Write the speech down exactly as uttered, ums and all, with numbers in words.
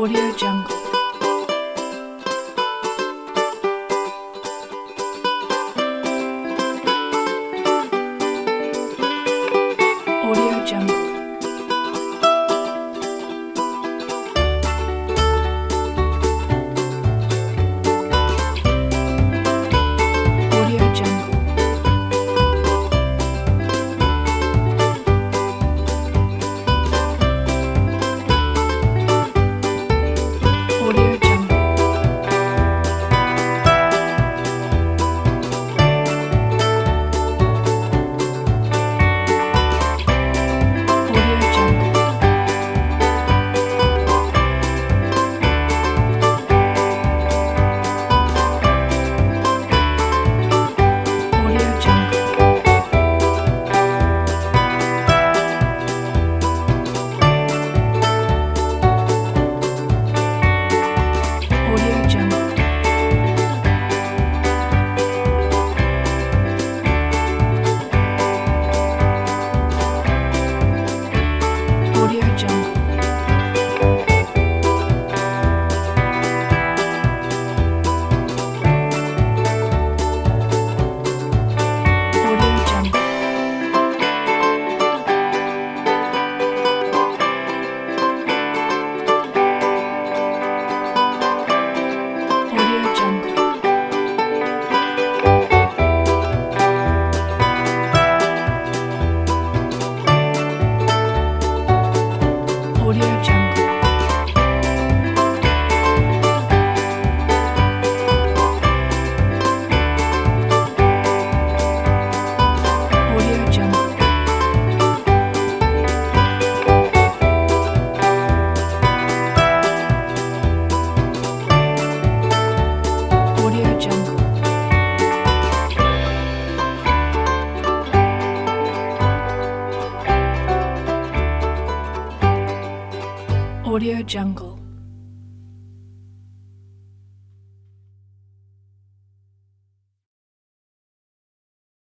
Audio Jungle. Audio Jungle. Audio Jungle. Audio Jungle. Audio Jungle. Audio Jungle. Audio Jungle. Audio Jungle. Audio Jungle. Audio Jungle. Audio Jungle. Audio Jungle. Audio Jungle. Audio Jungle.